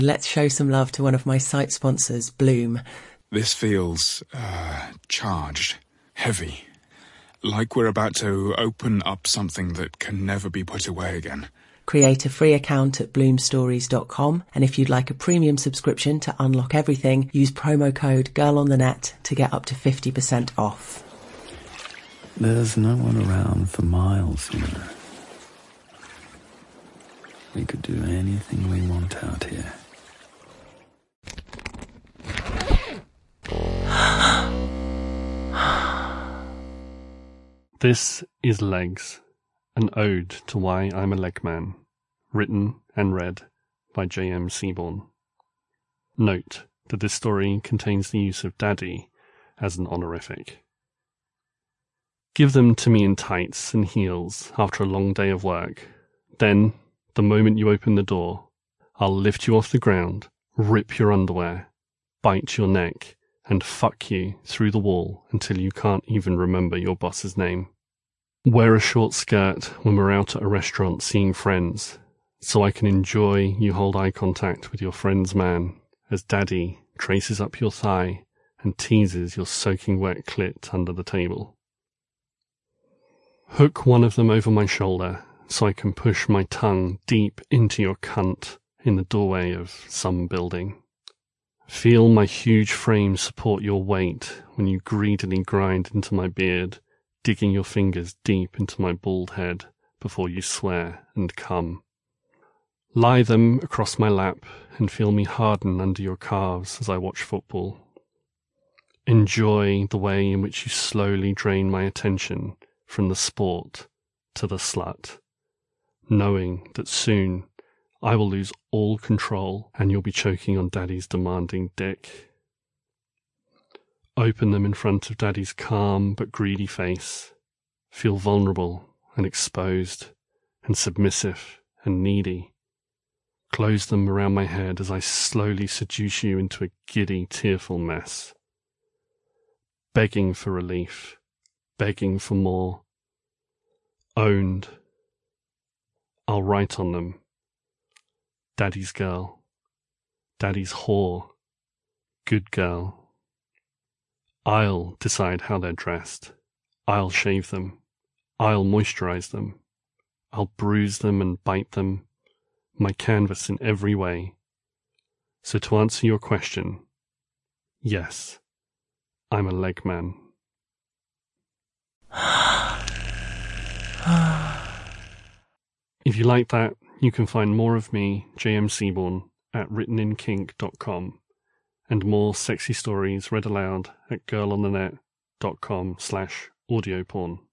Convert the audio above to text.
Let's show some love to one of my site sponsors, Bloom. This feels, charged, heavy. Like we're about to open up something that can never be put away again. Create a free account at bloomstories.com, and if you'd like a premium subscription to unlock everything, use promo code GIRLONTHENET to get up to 50% off. There's no one around for miles, you know. We could do anything we want out here. This is Legs, an ode to why I'm a leg man, written and read by J.M. Seaborn. Note that this story contains the use of daddy as an honorific. Give them to me in tights and heels after a long day of work. Then, the moment you open the door, I'll lift you off the ground, rip your underwear, bite your neck, and fuck you through the wall until you can't even remember your boss's name. Wear a short skirt when we're out at a restaurant seeing friends, so I can enjoy you hold eye contact with your friend's man as daddy traces up your thigh and teases your soaking wet clit under the table. Hook one of them over my shoulder so I can push my tongue deep into your cunt in the doorway of some building. Feel my huge frame support your weight when you greedily grind into my beard, digging your fingers deep into my bald head before you swear and come. Lie them across my lap and feel me harden under your calves as I watch football. Enjoy the way in which you slowly drain my attention from the sport to the slut, knowing that soon I will lose all control and you'll be choking on daddy's demanding dick. Open them in front of daddy's calm but greedy face. Feel vulnerable and exposed and submissive and needy. Close them around my head as I slowly seduce you into a giddy, tearful mess. Begging for relief, begging for more. Owned. I'll write on them. Daddy's girl. Daddy's whore. Good girl. I'll decide how they're dressed. I'll shave them. I'll moisturize them. I'll bruise them and bite them. My canvas in every way. So to answer your question, yes, I'm a leg man. If you like that, you can find more of me, J.M. Seaborn, at writtenInkink.com, and more sexy stories read aloud at girlonthenet.com/audioporn.